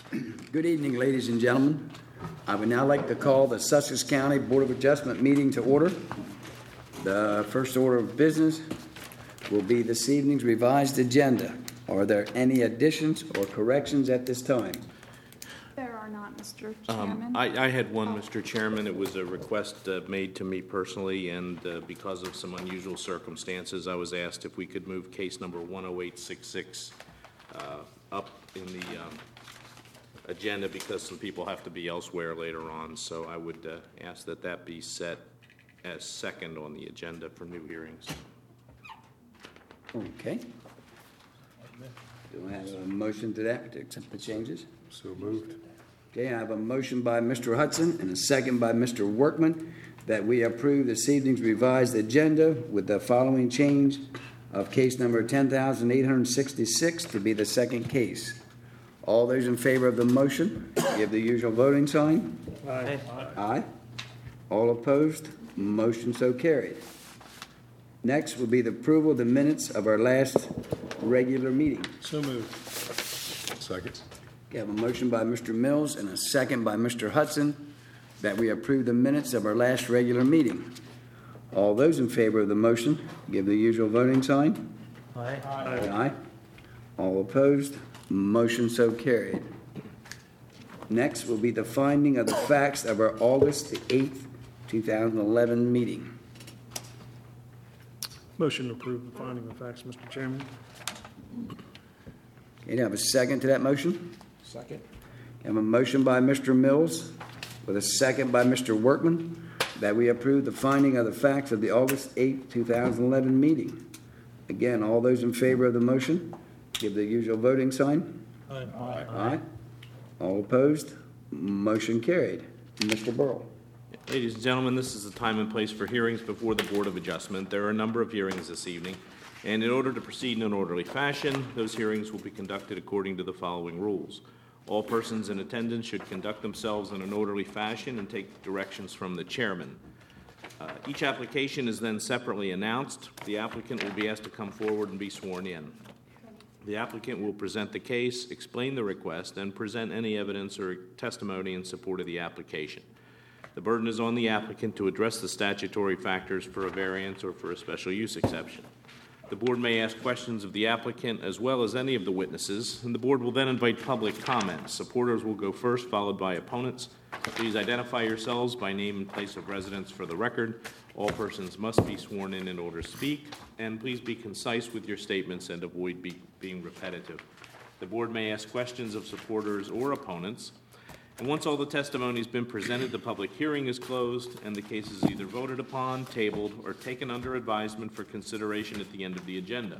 Good evening, ladies and gentlemen. I would now like to call the Sussex County Board of Adjustment meeting to order. The first order of business will be this evening's revised agenda. Are there any additions or corrections at this time? There are not, Mr. Chairman. I had one, Mr. Chairman. It was a request made to me personally, and because of some unusual circumstances, I was asked if we could move case number 10866 up in the agenda because some people have to be elsewhere later on. So I would ask that that be set as second on the agenda for new hearings. Okay. Do I have a motion to that, to accept the changes? So moved. Okay, I have a motion by Mr. Hudson and a second by Mr. Workman that we approve this evening's revised agenda with the following change of case number 10,866 to be the second case. All those in favor of the motion, give the usual voting sign. Aye. Aye. All opposed, motion so carried. Next will be the approval of the minutes of our last regular meeting. So moved. Second. We have a motion by Mr. Mills and a second by Mr. Hudson that we approve the minutes of our last regular meeting. All those in favor of the motion, give the usual voting sign. Aye. Aye. All opposed, motion so carried. Next will be the finding of the facts of our August the 8th, 2011 meeting. Motion to approve the finding of facts, Mr. Chairman. Okay, do you have a second to that motion? Second. I have a motion by Mr. Mills with a second by Mr. Workman that we approve the finding of the facts of the August 8, 2011 meeting. Again, all those in favor of the motion, give the usual voting sign. Aye. Aye. All opposed, motion carried. Mr. Burrell. Ladies and gentlemen, this is the time and place for hearings before the Board of Adjustment. There are a number of hearings this evening, and in order to proceed in an orderly fashion, those hearings will be conducted according to the following rules. All persons in attendance should conduct themselves in an orderly fashion and take directions from the chairman. Each application is then separately announced. The applicant will be asked to come forward and be sworn in. The applicant will present the case, explain the request, and present any evidence or testimony in support of the application. The burden is on the applicant to address the statutory factors for a variance or for a special use exception. The board may ask questions of the applicant as well as any of the witnesses, and the board will then invite public comments. Supporters will go first, followed by opponents. Please identify yourselves by name and place of residence for the record. All persons must be sworn in order to speak, and please be concise with your statements and avoid being repetitive. The board may ask questions of supporters or opponents. And once all the testimony has been presented, the public hearing is closed, and the case is either voted upon, tabled, or taken under advisement for consideration at the end of the agenda.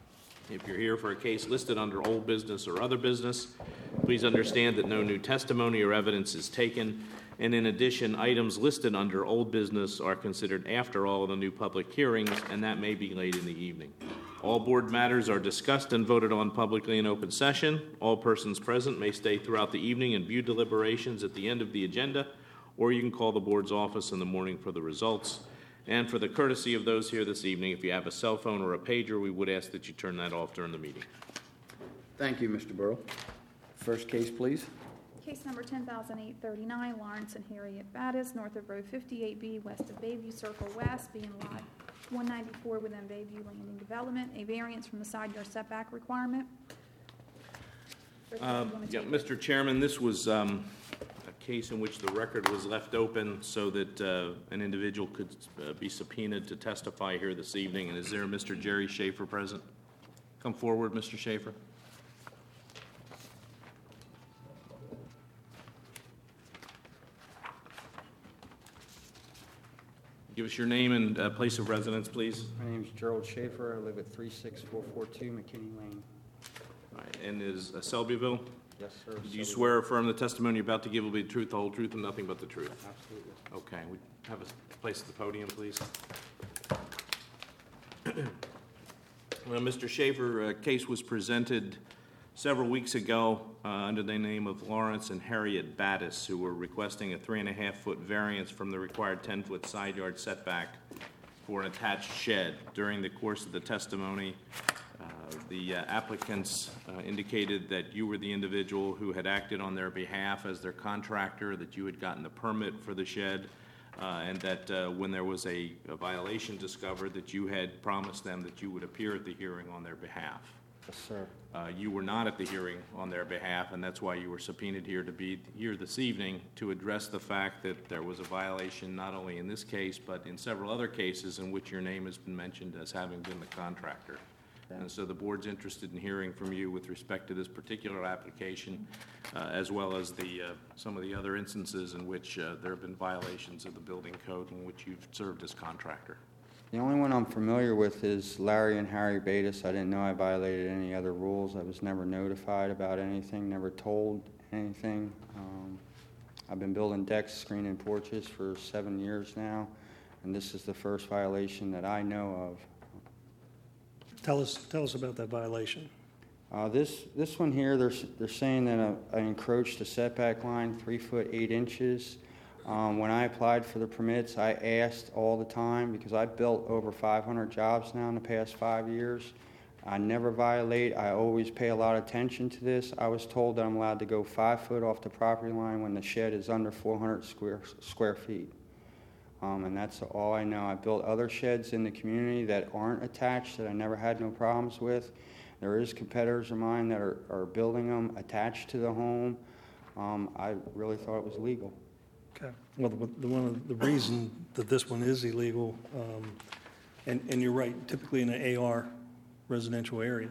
If you're here for a case listed under old business or other business, please understand that no new testimony or evidence is taken, and in addition, items listed under old business are considered after all of the new public hearings, and that may be late in the evening. All board matters are discussed and voted on publicly in open session. All persons present may stay throughout the evening and view deliberations at the end of the agenda, or you can call the board's office in the morning for the results. And for the courtesy of those here this evening, if you have a cell phone or a pager, we would ask that you turn that off during the meeting. Thank you, Mr. Burrell. First case, please. Case number 10,839, Lawrence and Harriet Battis, north of Road 58B, west of Bayview Circle West, being lot 194 within Bayview Landing Development, a variance from the side yard setback requirement. Mr. Chairman, this was a case in which the record was left open so that an individual could be subpoenaed to testify here this evening. And is there Mr. Jerry Schaefer present? Come forward, Mr. Schaefer. Give us your name and place of residence, please. My name is Gerald Schaefer. I live at 36442 McKinney Lane. All right, and is Selbyville? Yes, sir. Do you swear or affirm the testimony you're about to give will be the truth, the whole truth, and nothing but the truth? Absolutely. Okay, we have a place at the podium, please. Well, Mr. Schaefer, a case was presented several weeks ago under the name of Lawrence and Harriet Battis, who were requesting a 3.5-foot variance from the required 10-foot side yard setback for an attached shed. During the course of the testimony, The applicants indicated that you were the individual who had acted on their behalf as their contractor, that you had gotten the permit for the shed, and that when there was a violation discovered, that you had promised them that you would appear at the hearing on their behalf. Yes, sir. You were not at the hearing on their behalf, and that's why you were subpoenaed here to be here this evening to address the fact that there was a violation not only in this case, but in several other cases in which your name has been mentioned as having been the contractor. And so the board's interested in hearing from you with respect to this particular application, as well as some of the other instances in which there have been violations of the building code in which you've served as contractor. The only one I'm familiar with is Larry and Harry Batis. I didn't know I violated any other rules. I was never notified about anything, never told anything. I've been building decks, screening porches for 7 years now, and this is the first violation that I know of. Tell us about that violation. This one here, they're saying that I encroached the setback line 3 foot 8 inches. When I applied for the permits, I asked all the time, because I've built over 500 jobs now in the past 5 years. I never violate. I always pay a lot of attention to this. I was told that I'm allowed to go 5 foot off the property line when the shed is under 400 square feet. And that's all I know. I built other sheds in the community that aren't attached that I never had no problems with. There is competitors of mine that are building them attached to the home. I really thought it was legal. Okay. Well, one of the reason that this one is illegal, and you're right, typically in an AR residential area,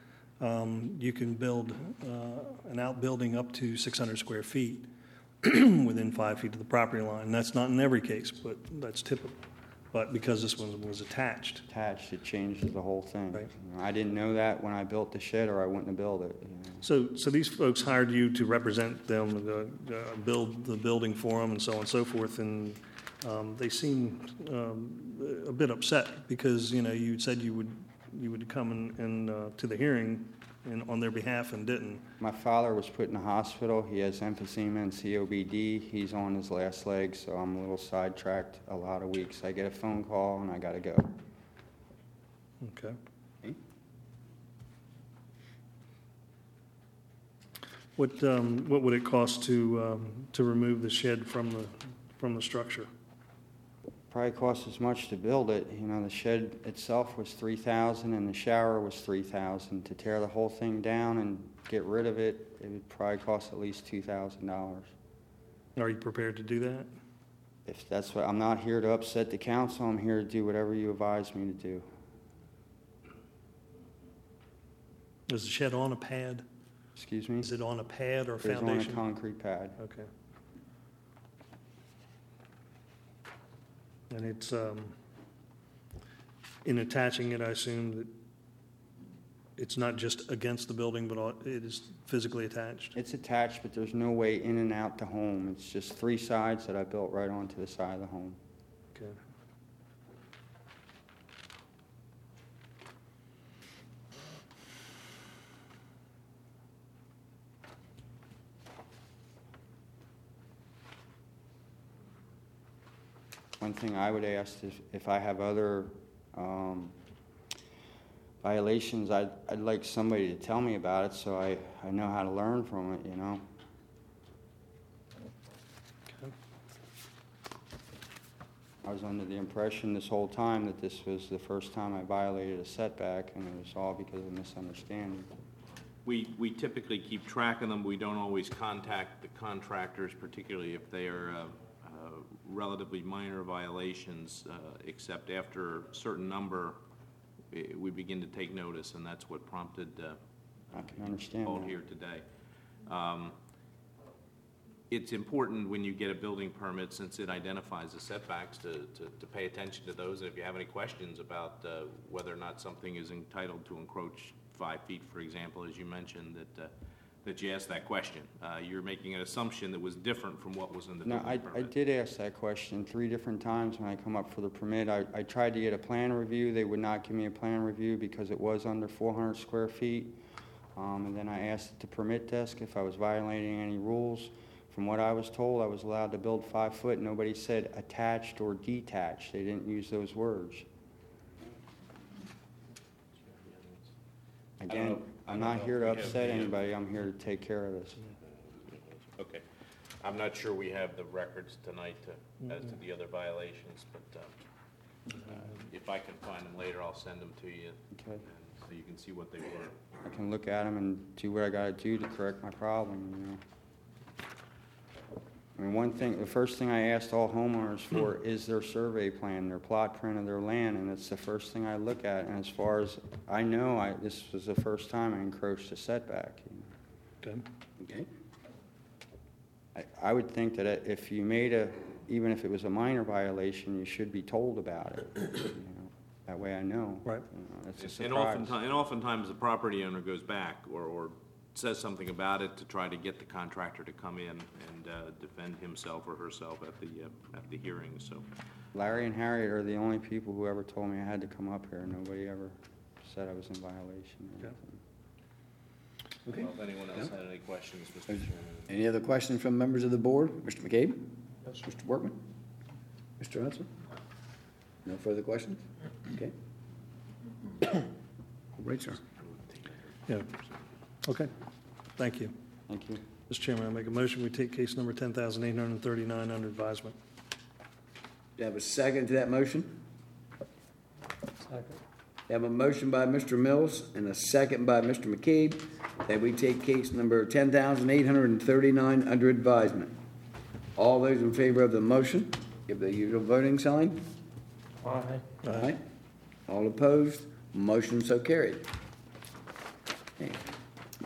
you can build an outbuilding up to 600 square feet within 5 feet of the property line. That's not in every case, but that's typical. But because this one was attached. Attached, it changes the whole thing. Right. You know, I didn't know that when I built the shed, or I wouldn't have built it. You know. So these folks hired you to represent them, build the building for them, and so on and so forth, and they seemed a bit upset because, you know, you said you would come and to the hearing on their behalf and didn't. My father was put in the hospital. He has emphysema and COPD. He's on his last leg, so I'm a little sidetracked a lot of weeks. I get a phone call and I got to go. Okay. What would it cost to remove the shed from the structure? Probably cost as much to build it. You know, the shed itself was $3,000 and the shower was $3,000. To tear the whole thing down and get rid of it, it would probably cost at least $2,000. Are you prepared to do that? If that's what, I'm not here to upset the council. I'm here to do whatever you advise me to do. Is the shed on a pad? Excuse me? Is it on a pad or a It's on a foundation? concrete pad. Okay. And it's, in attaching it, I assume that it's not just against the building, but it is physically attached? It's attached, but there's no way in and out the home. It's just 3 sides that I built right onto the side of the home. Okay. One thing I would ask is if I have other violations, I'd like somebody to tell me about it so I know how to learn from it, you know. Okay. I was under the impression this whole time that this was the first time I violated a setback, and it was all because of misunderstanding. We typically keep track of them. We don't always contact the contractors, particularly if they are relatively minor violations, except after a certain number, we begin to take notice, and that's what prompted I can understand called that. here today. It's important when you get a building permit, since it identifies the setbacks, to pay attention to those. And if you have any questions about whether or not something is entitled to encroach 5 feet, for example, as you mentioned, that you ask that question. You're making an assumption that was different from what was in the No, building permit. I did ask that question 3 different times when I come up for the permit. I tried to get a plan review. They would not give me a plan review because it was under 400 square feet. And then I asked at the permit desk if I was violating any rules. From what I was told, I was allowed to build 5 foot. Nobody said attached or detached. They didn't use those words. Again, I'm I don't not know here to if we have upset the, anybody, I'm here to take care of this. Okay. I'm not sure we have the records tonight as to the other violations, but if I can find them later, I'll send them to you. Okay. and So you can see what they were. I can look at them and do what I gotta do to correct my problem, you know. I mean, the first thing I asked all homeowners for is their survey plan, their plot print of their land, and it's the first thing I look at. And as far as I know, this was the first time I encroached a setback. Okay. Okay. I would think that if you made even if it was a minor violation, you should be told about it, you know. That way I know. Right. You know, that's a And surprise. oftentimes the property owner goes back or says something about it to try to get the contractor to come in and defend himself or herself at the hearing, so. Larry and Harriet are the only people who ever told me I had to come up here. Nobody ever said I was in violation or Yeah. anything. Okay. Well, if anyone else had any questions, Mr. Chairman. Any other questions from members of the board? Mr. McCabe? Mr. Workman? Mr. Hudson? No further questions? Okay. All right, sir. Yeah. Okay. Thank you. Thank you. Mr. Chairman, I make a motion, we take case number 10,839 under advisement. Do you have a second to that motion? Second. Have a motion by Mr. Mills and a second by Mr. McCabe that we take case number 10,839 under advisement. All those in favor of the motion, give the usual voting sign. Aye. Aye. All opposed, motion so carried. Okay.